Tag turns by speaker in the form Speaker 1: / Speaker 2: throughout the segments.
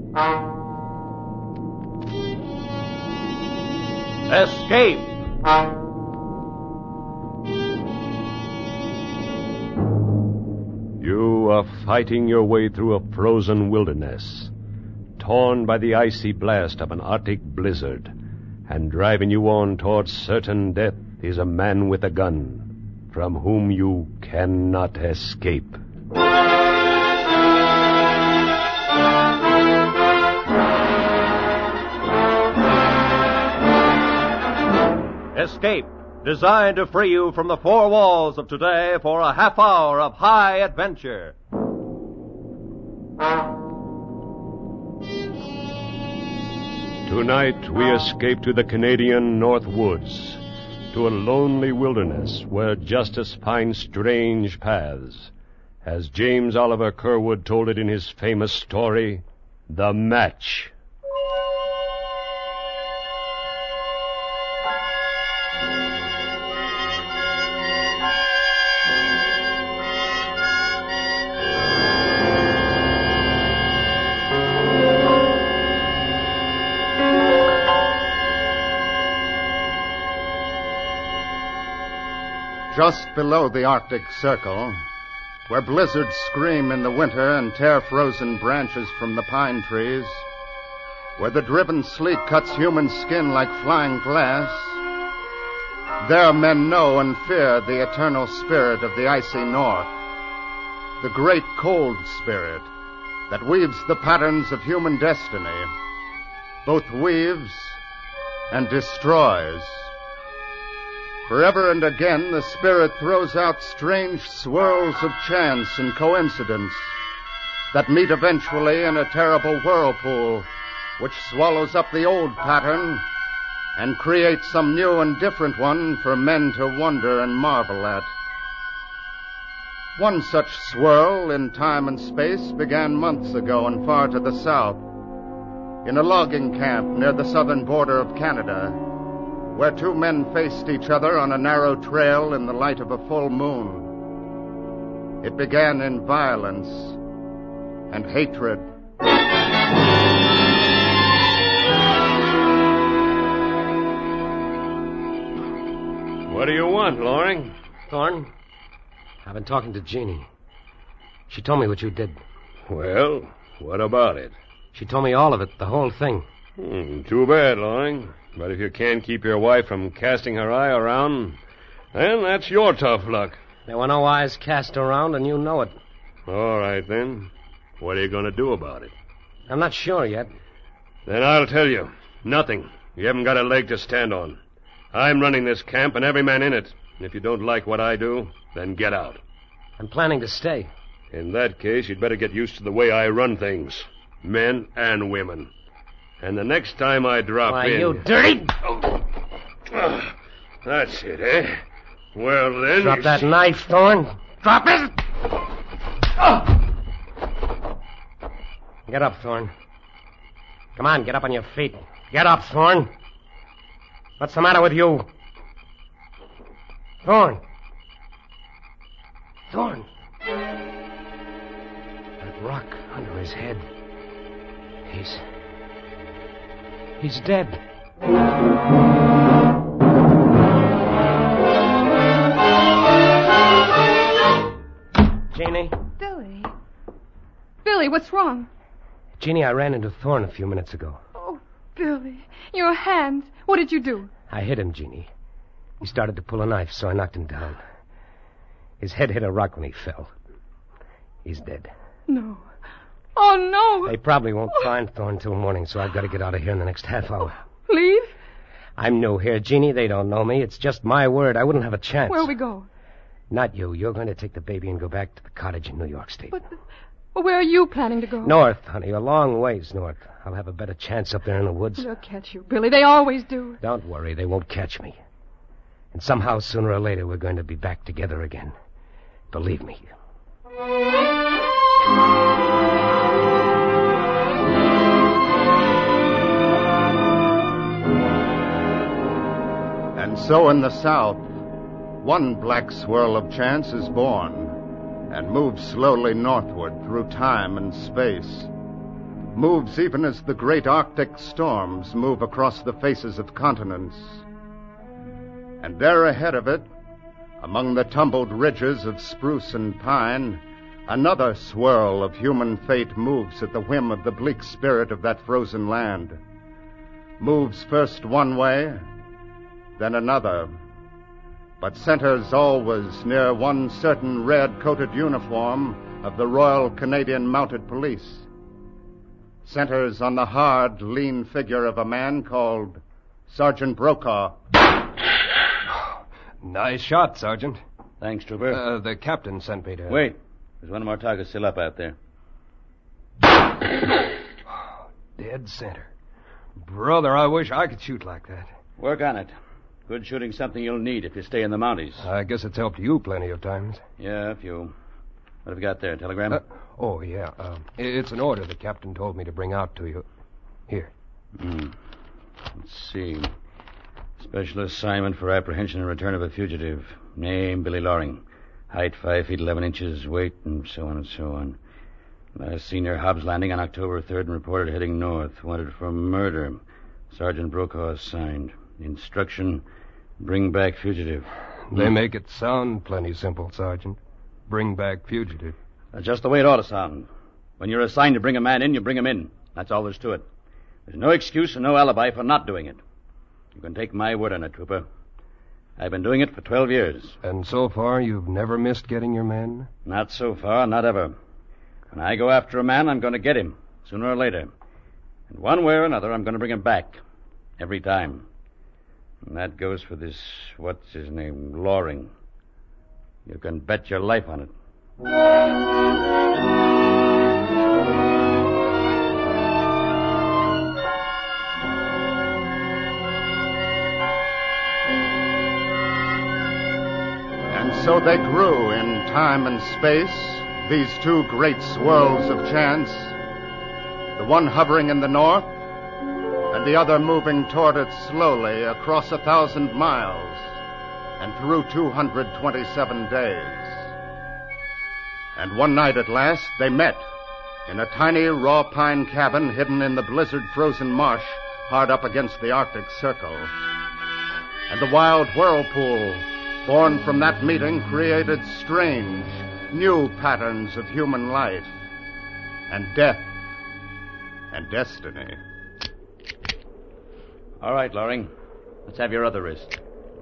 Speaker 1: Escape! You are fighting your way through a frozen wilderness, torn by the icy blast of an Arctic blizzard, and driving you on towards certain death is a man with a gun, from whom you cannot escape. Escape, designed to free you from the four walls of today for a half hour of high adventure. Tonight we escape to the Canadian North Woods, to a lonely wilderness where justice finds strange paths, as James Oliver Curwood told it in his famous story, The Match.
Speaker 2: Just below the Arctic Circle, where blizzards scream in the winter and tear frozen branches from the pine trees, where the driven sleet cuts human skin like flying glass, there men know and fear the eternal spirit of the icy north, the great cold spirit that weaves the patterns of human destiny, both weaves and destroys. Forever and again, the spirit throws out strange swirls of chance and coincidence that meet eventually in a terrible whirlpool which swallows up the old pattern and creates some new and different one for men to wonder and marvel at. One such swirl in time and space began months ago and far to the south, in a logging camp near the southern border of Canada, where two men faced each other on a narrow trail in the light of a full moon. It began in violence and hatred.
Speaker 1: What do you want, Loring?
Speaker 3: Thorne, I've been talking to Jeannie. She told me what you did.
Speaker 1: Well, what about it?
Speaker 3: She told me all of it, the whole thing.
Speaker 1: Too bad, Loring. But if you can't keep your wife from casting her eye around, then that's your tough luck.
Speaker 3: There were no eyes cast around, and you know it.
Speaker 1: All right, then. What are you going to do about it?
Speaker 3: I'm not sure yet.
Speaker 1: Then I'll tell you. Nothing. You haven't got a leg to stand on. I'm running this camp and every man in it. And if you don't like what I do, then get out.
Speaker 3: I'm planning to stay.
Speaker 1: In that case, you'd better get used to the way I run things. Men and women. And the next time I drop in...
Speaker 3: Why, you dirty...
Speaker 1: That's it, eh? Well, then...
Speaker 3: Drop that knife, Thorne. Drop it! Get up, Thorne. Come on, get up on your feet. Get up, Thorne. What's the matter with you? Thorne. Thorne. That rock under his head. He's dead. Jeannie?
Speaker 4: Billy. Billy, what's wrong?
Speaker 3: Jeannie, I ran into Thorne a few minutes ago.
Speaker 4: Oh, Billy. Your hand. What did you do?
Speaker 3: I hit him, Jeannie. He started to pull a knife, so I knocked him down. His head hit a rock when he fell. He's dead.
Speaker 4: No. Oh, no.
Speaker 3: They probably won't find Thorne till morning, so I've got to get out of here in the next half hour.
Speaker 4: Leave?
Speaker 3: I'm new here, Jeannie. They don't know me. It's just my word. I wouldn't have a chance.
Speaker 4: Where'll we go?
Speaker 3: Not you. You're going to take the baby and go back to the cottage in New York State.
Speaker 4: But where are you planning to go?
Speaker 3: North, honey. A long ways north. I'll have a better chance up there in the woods.
Speaker 4: They'll catch you, Billy. They always do.
Speaker 3: Don't worry. They won't catch me. And somehow, sooner or later, we're going to be back together again. Believe me.
Speaker 2: And so in the south, one black swirl of chance is born and moves slowly northward through time and space. moves even as the great Arctic storms move across the faces of continents. And there ahead of it, among the tumbled ridges of spruce and pine, another swirl of human fate moves at the whim of the bleak spirit of that frozen land. Moves first one way, then another, but centers always near one certain red-coated uniform of the Royal Canadian Mounted Police. Centers on the hard, lean figure of a man called Sergeant Brokaw.
Speaker 3: Nice shot, Sergeant.
Speaker 5: Thanks, Trooper.
Speaker 3: The captain sent me to...
Speaker 5: Wait. There's one of our targets still up out there.
Speaker 3: Dead center. Brother, I wish I could shoot like that.
Speaker 5: Work on it. Good shooting's something you'll need if you stay in the Mounties.
Speaker 3: I guess it's helped you plenty of times.
Speaker 5: Yeah, a few. What have you got there, telegram?
Speaker 3: Yeah. It's an order the captain told me to bring out to you. Here.
Speaker 5: Let's see. Special assignment for apprehension and return of a fugitive. Name, Billy Loring. Height, 5 feet 11 inches. Weight, and so on and so on. Last seen near Hobbs Landing on October 3rd and reported heading north. Wanted for murder. Sergeant Brokaw signed. Instruction, bring back fugitive.
Speaker 3: They make it sound plenty simple, Sergeant. Bring back fugitive.
Speaker 5: That's just the way it ought to sound. When you're assigned to bring a man in, you bring him in. That's all there's to it. There's no excuse and no alibi for not doing it. You can take my word on it, Trooper. I've been doing it for 12 years.
Speaker 3: And so far, you've never missed getting your men?
Speaker 5: Not so far, not ever. When I go after a man, I'm going to get him, sooner or later. And one way or another, I'm going to bring him back. Every time. And that goes for this, what's his name, Loring. You can bet your life on it.
Speaker 2: And so they grew in time and space, these two great swirls of chance, the one hovering in the north, and the other moving toward it slowly across 1,000 miles and through 227 days. And one night at last, they met in a tiny raw pine cabin hidden in the blizzard-frozen marsh hard up against the Arctic Circle. And the wild whirlpool born from that meeting created strange, new patterns of human life and death and destiny.
Speaker 5: All right, Loring. Let's have your other wrist.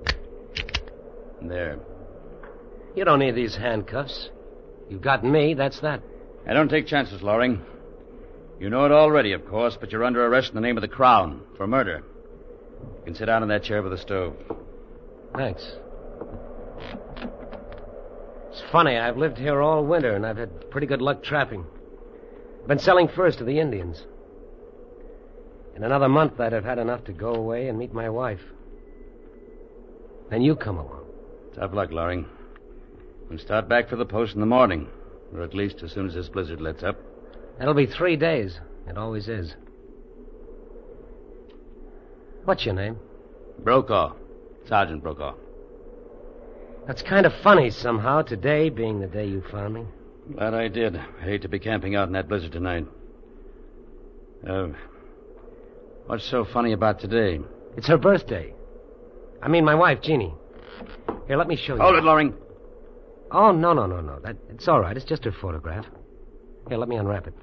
Speaker 5: There.
Speaker 3: You don't need these handcuffs. You've got me, that's that.
Speaker 5: I don't take chances, Loring. You know it already, of course, but you're under arrest in the name of the Crown for murder. You can sit down in that chair by the stove.
Speaker 3: Thanks. It's funny, I've lived here all winter, and I've had pretty good luck trapping. I've been selling furs to the Indians. In another month, I'd have had enough to go away and meet my wife. Then you come along.
Speaker 5: Tough luck, Loring. We'll start back for the post in the morning, or at least as soon as this blizzard lets up.
Speaker 3: That'll be 3 days. It always is. What's your name?
Speaker 5: Brokaw. Sergeant Brokaw.
Speaker 3: That's kind of funny somehow, today being the day you found me.
Speaker 5: Glad I did. I hate to be camping out in that blizzard tonight. What's so funny about today?
Speaker 3: It's her birthday. I mean, my wife, Jeannie. Here, let me show you.
Speaker 5: Hold it, Loring.
Speaker 3: Oh, no. It's all right. It's just her photograph. Here, let me unwrap it.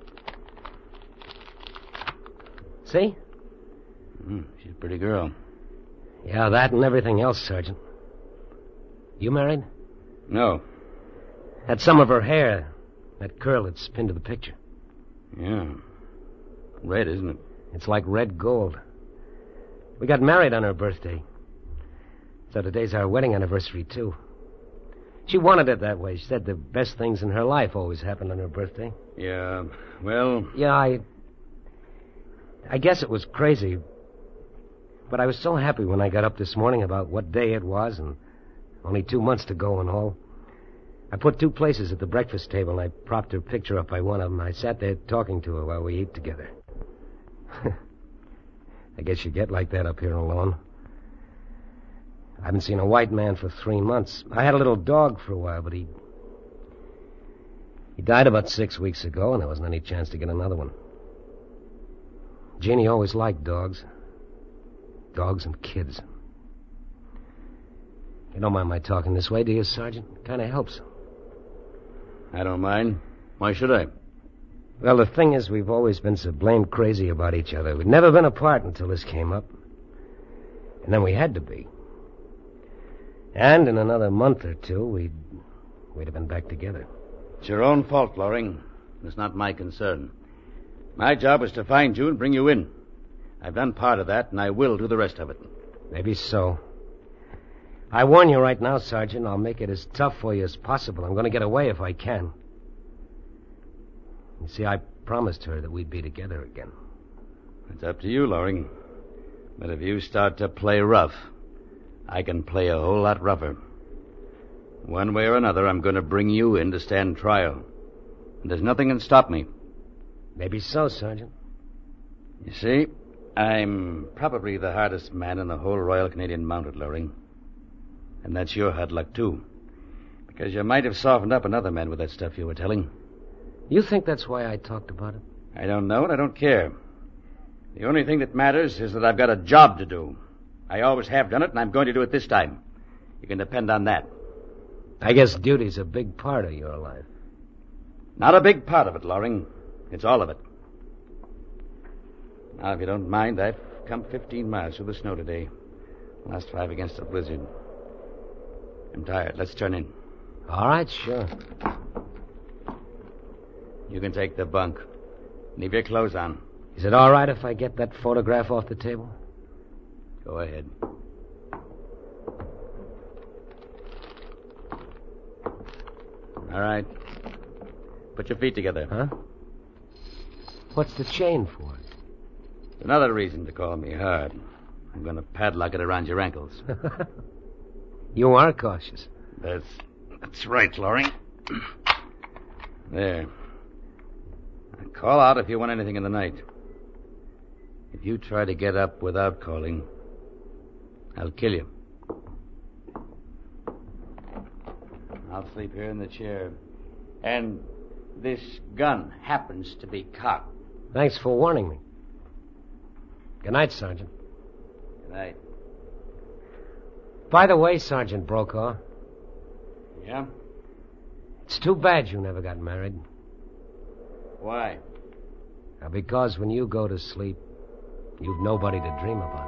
Speaker 3: See?
Speaker 5: She's a pretty girl.
Speaker 3: Yeah, that and everything else, Sergeant. You married?
Speaker 5: No.
Speaker 3: That's some of her hair. That curl that's pinned to the picture.
Speaker 5: Yeah. Red, isn't it?
Speaker 3: It's like red gold. We got married on her birthday. So today's our wedding anniversary, too. She wanted it that way. She said the best things in her life always happened on her birthday.
Speaker 5: Yeah, well...
Speaker 3: Yeah, I guess it was crazy. But I was so happy when I got up this morning about what day it was and only 2 months to go and all. I put 2 places at the breakfast table, and I propped her picture up by one of them. I sat there talking to her while we ate together. I guess you get like that up here alone. I haven't seen a white man for 3 months. I had a little dog for a while, but he died about 6 weeks ago, and there wasn't any chance to get another one. Jeannie always liked dogs. Dogs and kids. You don't mind my talking this way, do you, Sergeant? Kind of helps.
Speaker 5: I don't mind. Why should I?
Speaker 3: Well, the thing is, we've always been so blamed crazy about each other. We'd never been apart until this came up. And then we had to be. And in another month or two, we'd have been back together.
Speaker 5: It's your own fault, Loring. It's not my concern. My job is to find you and bring you in. I've done part of that, and I will do the rest of it.
Speaker 3: Maybe so. I warn you right now, Sergeant, I'll make it as tough for you as possible. I'm going to get away if I can. You see, I promised her that we'd be together again.
Speaker 5: It's up to you, Loring. But if you start to play rough, I can play a whole lot rougher. One way or another, I'm going to bring you in to stand trial. And there's nothing can stop me.
Speaker 3: Maybe so, Sergeant.
Speaker 5: You see, I'm probably the hardest man in the whole Royal Canadian Mounted, Loring. And that's your hard luck, too. Because you might have softened up another man with that stuff you were telling.
Speaker 3: You think that's why I talked about it?
Speaker 5: I don't know, and I don't care. The only thing that matters is that I've got a job to do. I always have done it, and I'm going to do it this time. You can depend on that.
Speaker 3: I guess duty's a big part of your life.
Speaker 5: Not a big part of it, Loring. It's all of it. Now, if you don't mind, I've come 15 miles through the snow today. Last 5 against a blizzard. I'm tired. Let's turn in.
Speaker 3: All right, sure.
Speaker 5: You can take the bunk. Leave your clothes on.
Speaker 3: Is it all right if I get that photograph off the table?
Speaker 5: Go ahead. All right. Put your feet together.
Speaker 3: Huh? What's the chain for?
Speaker 5: Another reason to call me hard. I'm going to padlock it around your ankles.
Speaker 3: You are cautious.
Speaker 5: That's right, Loring. There. Now call out if you want anything in the night. If you try to get up without calling, I'll kill you. I'll sleep here in the chair. And this gun happens to be cocked.
Speaker 3: Thanks for warning me. Good night, Sergeant.
Speaker 5: Good night.
Speaker 3: By the way, Sergeant Brokaw,
Speaker 5: Yeah?
Speaker 3: it's too bad you never got married.
Speaker 5: Why?
Speaker 3: Now, because when you go to sleep, you've nobody to dream about.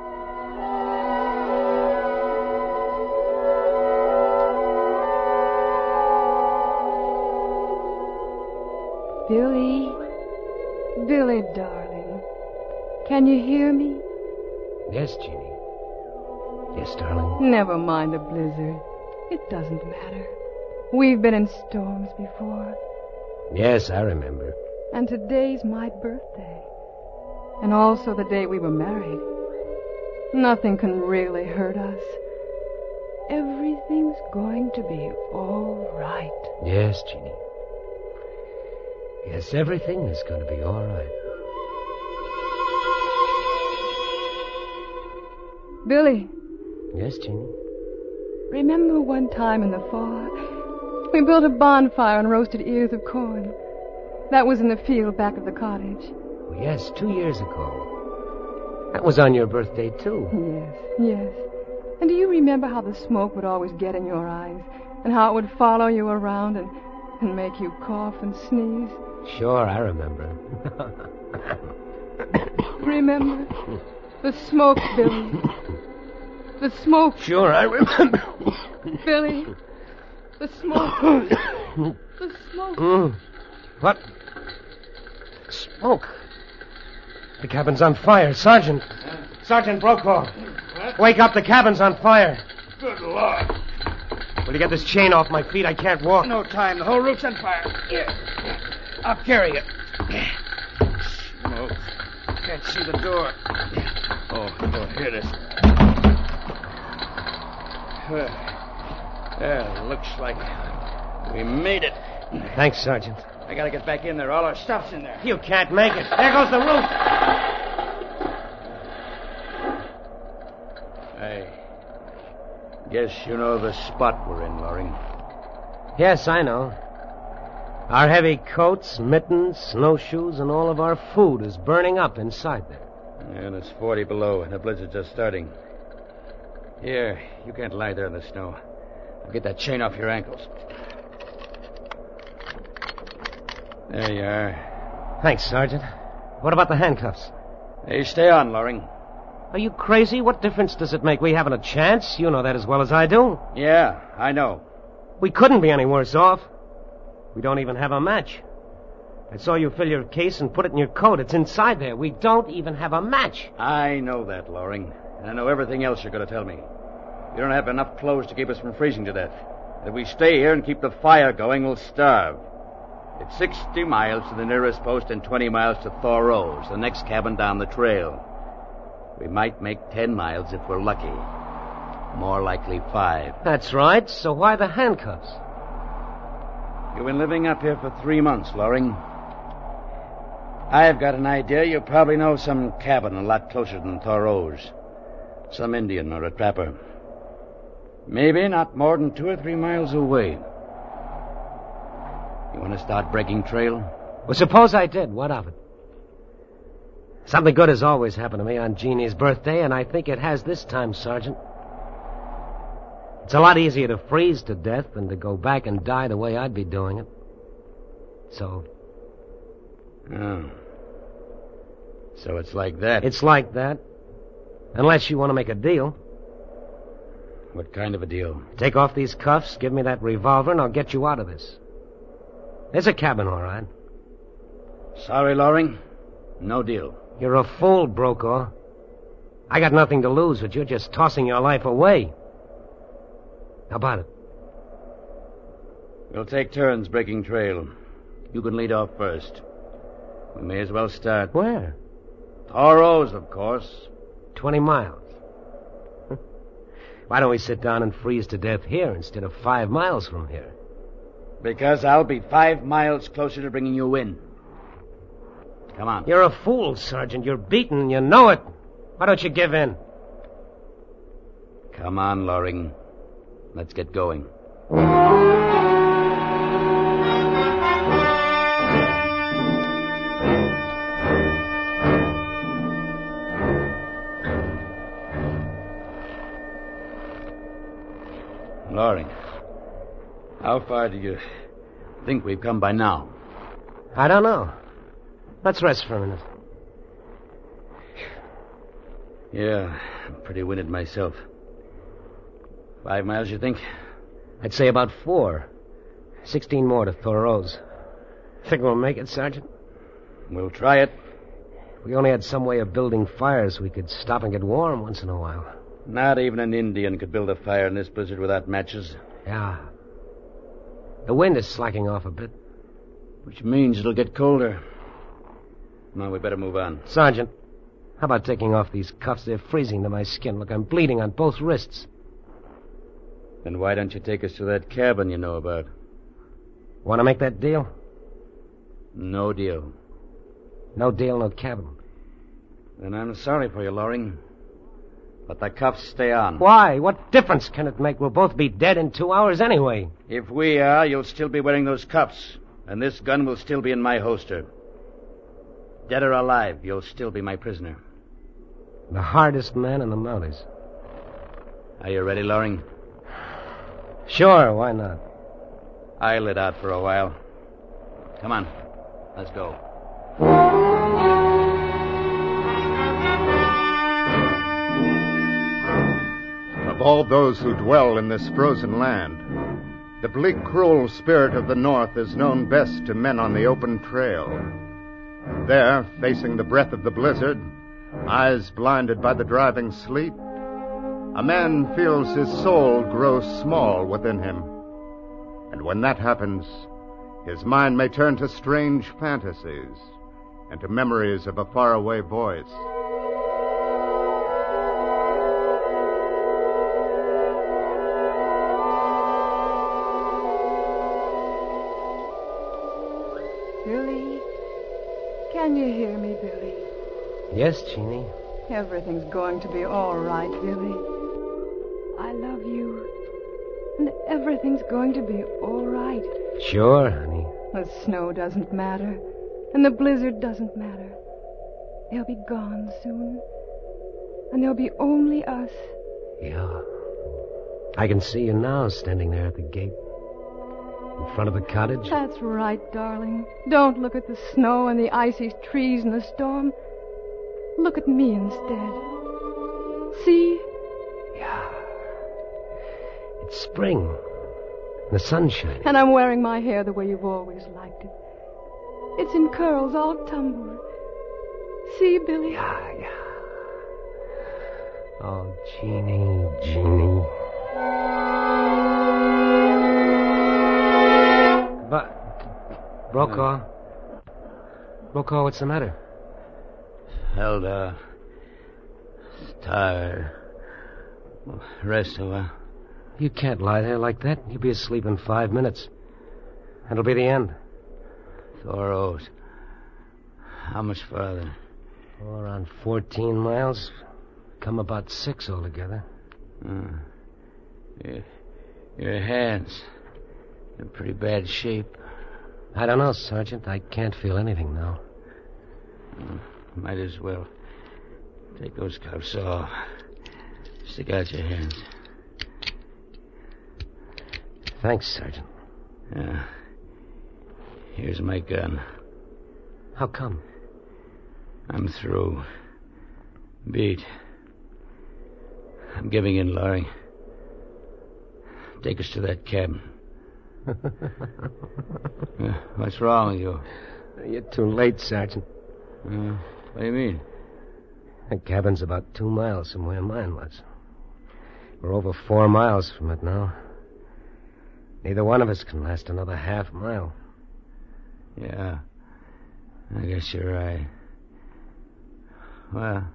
Speaker 4: Billy. Billy, darling. Can you hear me?
Speaker 3: Yes, Jeannie. Yes, darling.
Speaker 4: Never mind the blizzard. It doesn't matter. We've been in storms before.
Speaker 3: Yes, I remember.
Speaker 4: And today's my birthday. And also the day we were married. Nothing can really hurt us. Everything's going to be all right.
Speaker 3: Yes, Jeannie. Yes, everything is going to be all right.
Speaker 4: Billy,
Speaker 3: Yes, Jeannie?
Speaker 4: remember one time in the fall, we built a bonfire and roasted ears of corn. That was in the field back of the cottage.
Speaker 3: Well, yes, 2 years ago. That was on your birthday, too.
Speaker 4: Yes. And do you remember how the smoke would always get in your eyes? And how it would follow you around and make you cough and sneeze?
Speaker 3: Sure, I remember.
Speaker 4: Remember? The smoke, Billy. The smoke,
Speaker 3: Sure, I remember.
Speaker 4: Billy. The smoke. The smoke.
Speaker 3: What? Smoke. The cabin's on fire. Sergeant. Sergeant Brokaw. Wake up, the cabin's on fire.
Speaker 5: Good Lord.
Speaker 3: Will you get this chain off my feet? I can't walk.
Speaker 5: No time. The whole roof's on fire. Here. I'll carry it. Smoke. Can't see the door. Oh, here it is. Well, looks like we made it.
Speaker 3: Thanks, Sergeant.
Speaker 5: I gotta get back in there. All our stuff's in there.
Speaker 3: You can't make it. There goes the roof.
Speaker 5: I guess you know the spot we're in, Loring.
Speaker 3: Yes, I know. Our heavy coats, mittens, snowshoes, and all of our food is burning up inside there.
Speaker 5: And it's 40 below, and the blizzard's just starting. Here, you can't lie there in the snow. I'll get that chain off your ankles. There you are.
Speaker 3: Thanks, Sergeant. What about the handcuffs?
Speaker 5: Hey, stay on, Loring.
Speaker 3: Are you crazy? What difference does it make? We haven't a chance. You know that as well as I do.
Speaker 5: Yeah, I know.
Speaker 3: We couldn't be any worse off. We don't even have a match. I saw you fill your case and put it in your coat. It's inside there. We don't even have a match.
Speaker 5: I know that, Loring. And I know everything else you're going to tell me. You don't have enough clothes to keep us from freezing to death. If we stay here and keep the fire going, we'll starve. It's 60 miles to the nearest post and 20 miles to Thoreau's, the next cabin down the trail. We might make 10 miles if we're lucky. More likely 5.
Speaker 3: That's right. So why the handcuffs?
Speaker 5: You've been living up here for 3 months, Loring. I've got an idea you probably know some cabin a lot closer than Thoreau's. Some Indian or a trapper. Maybe not more than 2 or 3 miles away. You want to start breaking trail?
Speaker 3: Well, suppose I did. What of it? Something good has always happened to me on Jeannie's birthday, and I think it has this time, Sergeant. It's a lot easier to freeze to death than to go back and die the way I'd be doing it. So...
Speaker 5: Oh. So it's like that.
Speaker 3: It's like that. Unless you want to make a deal.
Speaker 5: What kind of a deal?
Speaker 3: Take off these cuffs, give me that revolver, and I'll get you out of this. There's a cabin, all right.
Speaker 5: Sorry, Loring. No deal.
Speaker 3: You're a fool, Brokaw. I got nothing to lose, but you're just tossing your life away. How about it?
Speaker 5: We'll take turns breaking trail. You can lead off first. We may as well start.
Speaker 3: Where?
Speaker 5: Thoreau's, of course.
Speaker 3: 20 miles. Why don't we sit down and freeze to death here instead of 5 miles from here?
Speaker 5: Because I'll be 5 miles closer to bringing you in. Come on.
Speaker 3: You're a fool, Sergeant. You're beaten, and you know it. Why don't you give in?
Speaker 5: Come on, Loring. Let's get going. Loring, how far do you think we've come by now?
Speaker 3: I don't know. Let's rest for a minute.
Speaker 5: Yeah, I'm pretty winded myself. 5 miles, you think?
Speaker 3: I'd say about 4. 16 more to Thoreau's. Think we'll make it, Sergeant?
Speaker 5: We'll try it.
Speaker 3: If we only had some way of building fires, we could stop and get warm once in a while.
Speaker 5: Not even an Indian could build a fire in this blizzard without matches.
Speaker 3: Yeah. The wind is slacking off a bit.
Speaker 5: Which means it'll get colder. Now, we better move on.
Speaker 3: Sergeant, how about taking off these cuffs? They're freezing to my skin. Look, I'm bleeding on both wrists.
Speaker 5: Then why don't you take us to that cabin you know about?
Speaker 3: Want to make that deal?
Speaker 5: No deal.
Speaker 3: No deal, no cabin.
Speaker 5: Then I'm sorry for you, Loring. But the cuffs stay on.
Speaker 3: Why? What difference can it make? We'll both be dead in 2 hours anyway.
Speaker 5: If we are, you'll still be wearing those cuffs. And this gun will still be in my holster. Dead or alive, you'll still be my prisoner.
Speaker 3: The hardest man in the Mounties.
Speaker 5: Are you ready, Loring?
Speaker 3: Sure, why not?
Speaker 5: I'll let out for a while. Come on, let's go.
Speaker 2: Of all those who dwell in this frozen land, the bleak, cruel spirit of the North is known best to men on the open trail. There, facing the breath of the blizzard, eyes blinded by the driving sleet, a man feels his soul grow small within him. And when that happens, his mind may turn to strange fantasies and to memories of a faraway voice.
Speaker 4: Billy? Can you hear me, Billy?
Speaker 3: Yes, Jeannie.
Speaker 4: Everything's going to be all right, Billy. I love you. And everything's going to be all right.
Speaker 3: Sure, honey.
Speaker 4: The snow doesn't matter, and the blizzard doesn't matter. They'll be gone soon, and there'll be only us.
Speaker 3: Yeah. I can see you now standing there at the gate. In front of the cottage.
Speaker 4: That's right, darling. Don't look at the snow and the icy trees and the storm. Look at me instead. See?
Speaker 3: Yeah. It's spring. The sun's shining.
Speaker 4: And I'm wearing my hair the way you've always liked it. It's in curls all tumbled. See, Billy?
Speaker 3: Yeah. Oh, Jeannie. But, Brokaw, what's the matter?
Speaker 5: Held tired. Rest a while.
Speaker 3: You can't lie there like that. You'll be asleep in 5 minutes. That'll be the end.
Speaker 5: Thoros. How much farther?
Speaker 3: Oh, around 14 miles. Come about 6 altogether.
Speaker 5: Your hands. In pretty bad shape.
Speaker 3: I don't know, Sergeant. I can't feel anything now.
Speaker 5: Might as well. Take those cuffs off. Stick out your hands.
Speaker 3: Thanks, Sergeant.
Speaker 5: Yeah. Here's my gun.
Speaker 3: How come?
Speaker 5: I'm through. Beat. I'm giving in, Laurie. Take us to that cabin. What's wrong with you?
Speaker 3: You're too late, Sergeant.
Speaker 5: What do you mean?
Speaker 3: The cabin's about 2 miles from where mine was. We're over 4 miles from it now. Neither one of us can last another half mile.
Speaker 5: Yeah. I guess you're right. Well,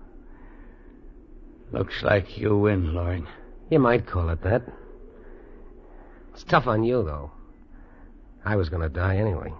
Speaker 5: looks like you win, Loring.
Speaker 3: You might call it that. It's tough on you, though. I was going to die anyway.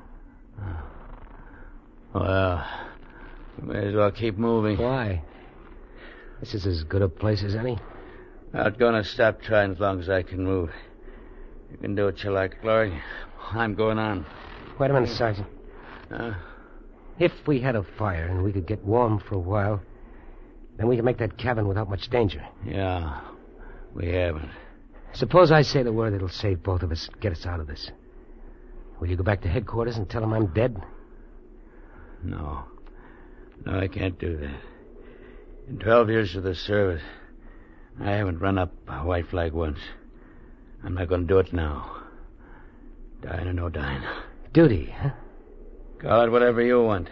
Speaker 5: Well, you may as well keep moving.
Speaker 3: Why? This is as good a place as any.
Speaker 5: Not going to stop trying as long as I can move. You can do what you like, Loring. I'm going on.
Speaker 3: Wait a minute, Sergeant. If we had a fire and we could get warm for a while, then we could make that cabin without much danger.
Speaker 5: Yeah, we haven't.
Speaker 3: Suppose I say the word that'll save both of us, get us out of this. Will you go back to headquarters and tell them I'm dead?
Speaker 5: No, I can't do that. In 12 years of the service, I haven't run up a white flag once. I'm not going to do it now. Dying or no dying.
Speaker 3: Duty, huh?
Speaker 5: Call it whatever you want.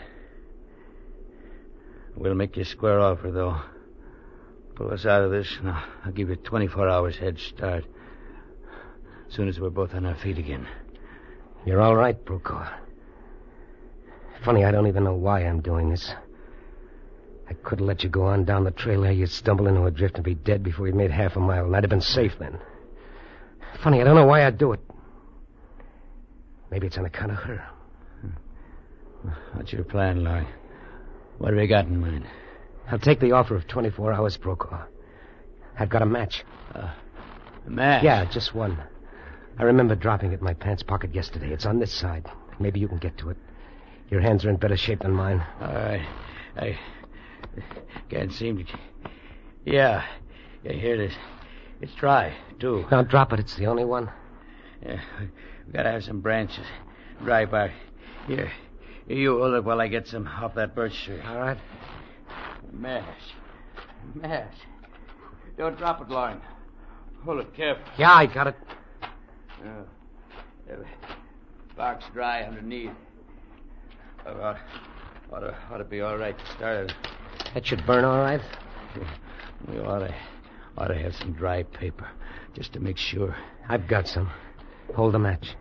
Speaker 5: We'll make you a square offer, though. Pull us out of this, and I'll give you 24 hours head start. As soon as we're both on our feet again.
Speaker 3: You're all right, Brokaw. Funny, I don't even know why I'm doing this. I could have let you go on down the trail there. You'd stumble into a drift and be dead before you'd made half a mile, and I'd have been safe then. Funny, I don't know why I'd do it. Maybe it's on account of her.
Speaker 5: What's your plan, Laurie? What have you got in mind?
Speaker 3: I'll take the offer of 24 hours, Brokaw. I've got a match.
Speaker 5: A match?
Speaker 3: Yeah, just one. I remember dropping it in my pants pocket yesterday. It's on this side. Maybe you can get to it. Your hands are in better shape than mine.
Speaker 5: All right. I can't seem to... Yeah, here it is. It's dry, too.
Speaker 3: Now drop it. It's the only one.
Speaker 5: Yeah, we gotta have some branches. Dry bark. Here, you hold it while I get some off that birch tree.
Speaker 3: All right.
Speaker 5: Mash. Don't drop it, Lauren. Hold it careful.
Speaker 3: Yeah, I got it.
Speaker 5: Bark's dry underneath. Ought to be all right to start it.
Speaker 3: That should burn all right.
Speaker 5: We ought to have some dry paper, just to make sure.
Speaker 3: I've got some. Hold the match.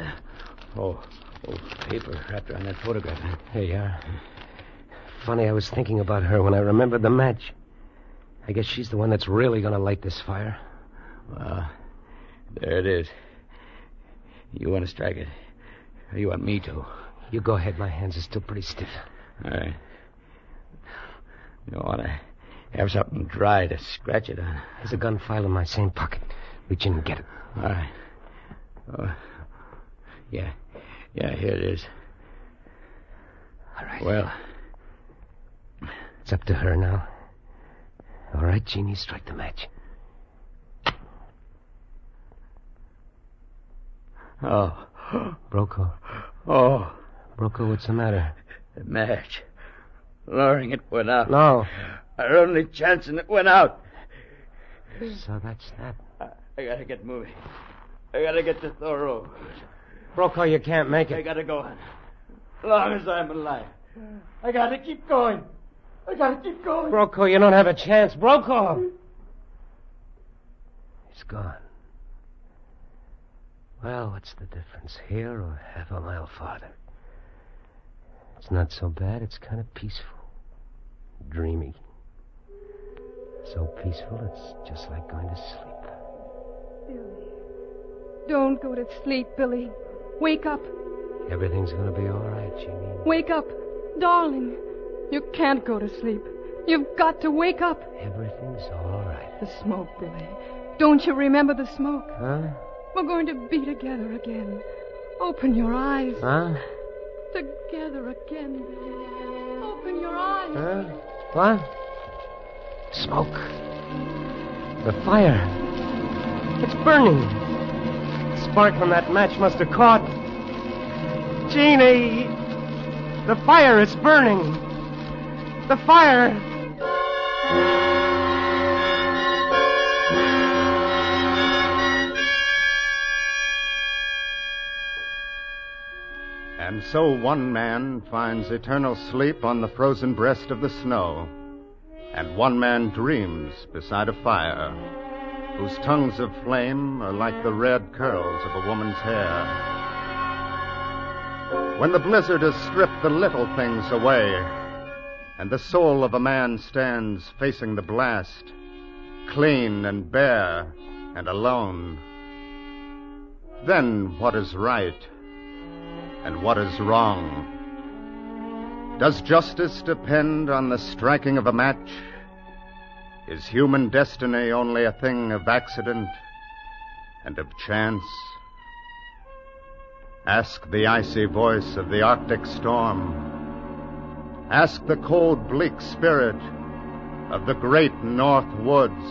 Speaker 5: Paper wrapped around that photograph. Huh?
Speaker 3: Here you are. Funny, I was thinking about her when I remembered the match. I guess she's the one that's really going to light this fire.
Speaker 5: Well, there it is. You want to strike it? Or you want me to?
Speaker 3: You go ahead. My hands are still pretty stiff.
Speaker 5: All right. You want to have something dry to scratch it on.
Speaker 3: There's a gun file in my same pocket. Reach in and get it.
Speaker 5: All right. Yeah, Yeah, here it is.
Speaker 3: All right.
Speaker 5: Well,
Speaker 3: It's up to her now. All right, Jeannie, strike the match.
Speaker 5: oh.
Speaker 3: Brokaw.
Speaker 5: Oh,
Speaker 3: Brokaw, what's the matter?
Speaker 5: the match. Loring, it went out.
Speaker 3: No.
Speaker 5: Our only chance, and it went out.
Speaker 3: So that's that.
Speaker 5: I gotta get moving. I gotta get to Thoreau.
Speaker 3: Brokaw, you can't make
Speaker 5: I
Speaker 3: it.
Speaker 5: gotta go on. As long as I'm alive. I gotta keep going. I gotta keep going.
Speaker 3: Brokaw, you don't have a chance. Brokaw! He's gone. Well, what's the difference, here or half a mile farther? It's not so bad. It's kind of peaceful. Dreamy. So peaceful, it's just like going to sleep.
Speaker 4: Billy. Don't go to sleep, Billy. Wake up.
Speaker 3: Everything's going to be all right, Jeannie.
Speaker 4: Wake up. Darling. You can't go to sleep. You've got to wake up.
Speaker 3: Everything's all right.
Speaker 4: The smoke, Billy. Don't you remember the smoke?
Speaker 3: Huh?
Speaker 4: We're going to be together again. Open your eyes.
Speaker 3: Huh?
Speaker 4: Together again, Billy. Open your eyes.
Speaker 3: Huh? What? Smoke. The fire. It's burning. The spark from that match must have caught. Jeannie! The fire is burning. The fire!
Speaker 2: And so one man finds eternal sleep on the frozen breast of the snow, and one man dreams beside a fire, whose tongues of flame are like the red curls of a woman's hair. When the blizzard has stripped the little things away, and the soul of a man stands facing the blast, clean and bare and alone, then what is right and what is wrong? Does justice depend on the striking of a match? Is human destiny only a thing of accident and of chance? Ask the icy voice of the Arctic storm. Ask the cold, bleak spirit of the great North Woods.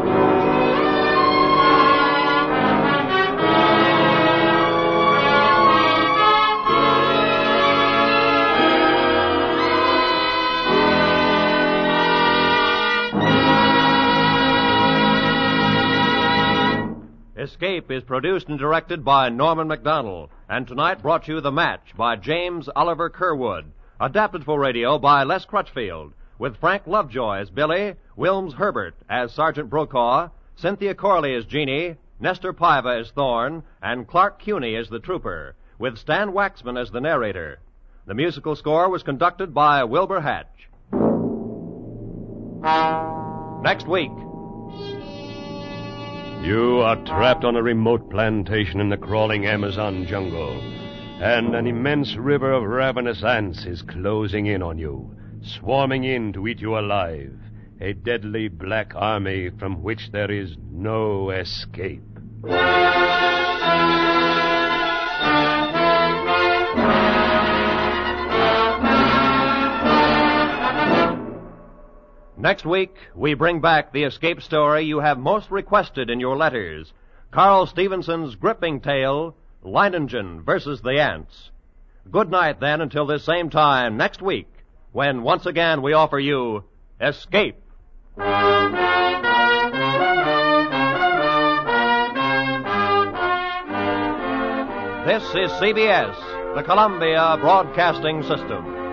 Speaker 6: Escape is produced and directed by Norman MacDonald, and tonight brought you The Match by James Oliver Curwood, adapted for radio by Les Crutchfield, with Frank Lovejoy as Billy, Wilms Herbert as Sergeant Brokaw, Cynthia Corley as Jeannie, Nestor Paiva as Thorne, and Clark Cuney as the trooper, with Stan Waxman as the narrator. The musical score was conducted by Wilbur Hatch. Next week.
Speaker 1: You are trapped on a remote plantation in the crawling Amazon jungle, and an immense river of ravenous ants is closing in on you, swarming in to eat you alive, a deadly black army from which there is no escape.
Speaker 6: Next week, we bring back the escape story you have most requested in your letters, Carl Stevenson's gripping tale, Leiningen versus the Ants. Good night, then, until this same time next week, when once again we offer you Escape. This is CBS, the Columbia Broadcasting System.